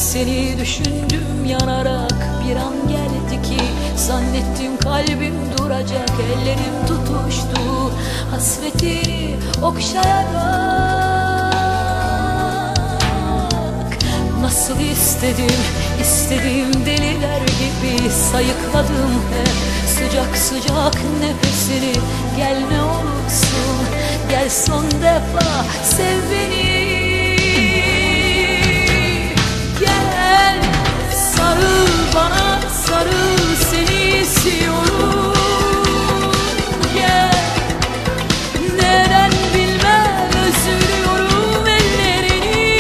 seni düşündüm yanarak. Bir an geldi ki zannettim kalbim duracak. Ellerim tutuştu hasretini okşayarak. Nasıl istedim, istedim deliler gibi. Sayıkladım hep sıcak sıcak nefesini. Gel ne olursun, gel son defa sev beni. Gel sarıl bana, sarıl, seni istiyorum. Gel, neden bilmem özlüyorum ellerini.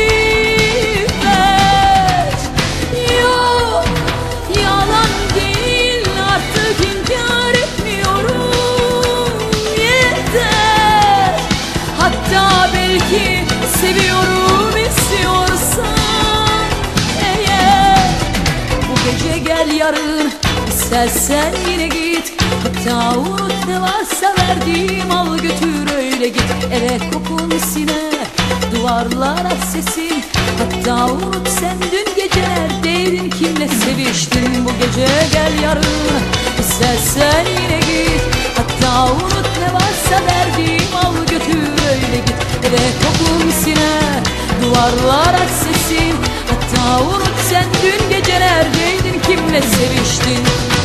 Ver, yok yalan değil, artık inkar etmiyorum. Yeter, hatta belki seviyorum istiyorsan eğer. Bu gece gel, yarın istersen yine git. Hatta unut ne varsa verdiğim, al götür öyle git. Eve kokun siner, duvarlara sesin. Hatta unut sen dün gece neredeydin, kimle seviştin. Bu gece gel, yarın istersen yine git. Hatta unut ne varsa verdiğim, al götür öyle git. Eve kokun siner, duvarlara sesin. Hatta unut sen dün gece neredeydin, kimle seviştin.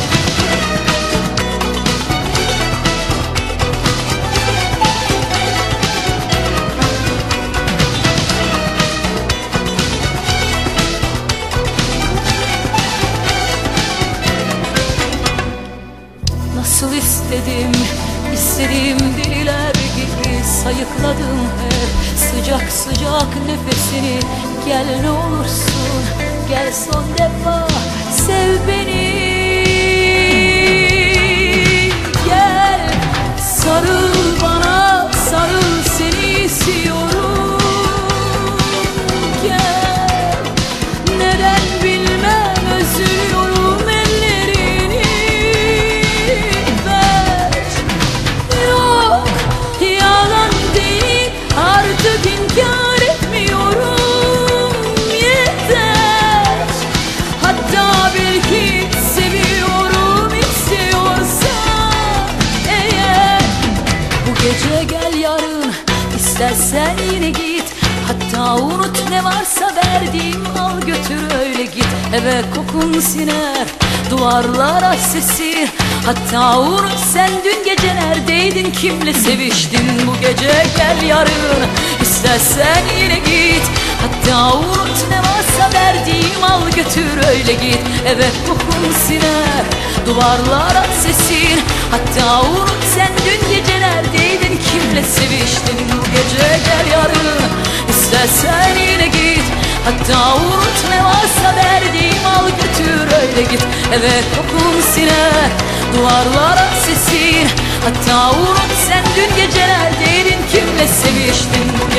Nasıl istedim, istedim deliler gibi. Sayıkladım hep sıcak sıcak nefesini. Gel ne olursun, gel son defa sev beni. Gel sarıl bana, sarıl, seni istiyorum. Gel, neden bilmem özlüyorum ellerini. Ver, yok yalan değil, artık inkar etmiyorum. Yeter, hatta belki seviyorum istiyorsan eğer. Bu gece gel, yarın istersen yine git. Hatta unut ne varsa verdiğim, al götür öyle git. Eve kokun siner, duvarlara sesin. Hatta unut sen dün gece neredeydin, kimle seviştin. Bu gece gel, yarın istersen yine git. Hatta unut ne varsa verdiğim, al götür öyle git. Eve kokun siner, duvarlara sesin. Hatta unut sen dün gece neredeydin, kimle seviştin. Bu gece gel, yarın istersen yine git. Hatta unut ne varsa verdiğim, al götür öyle git. Eve kokun siner, duvarlara sesin. Hatta unut sen dün gece neredeydin, kimle seviştin.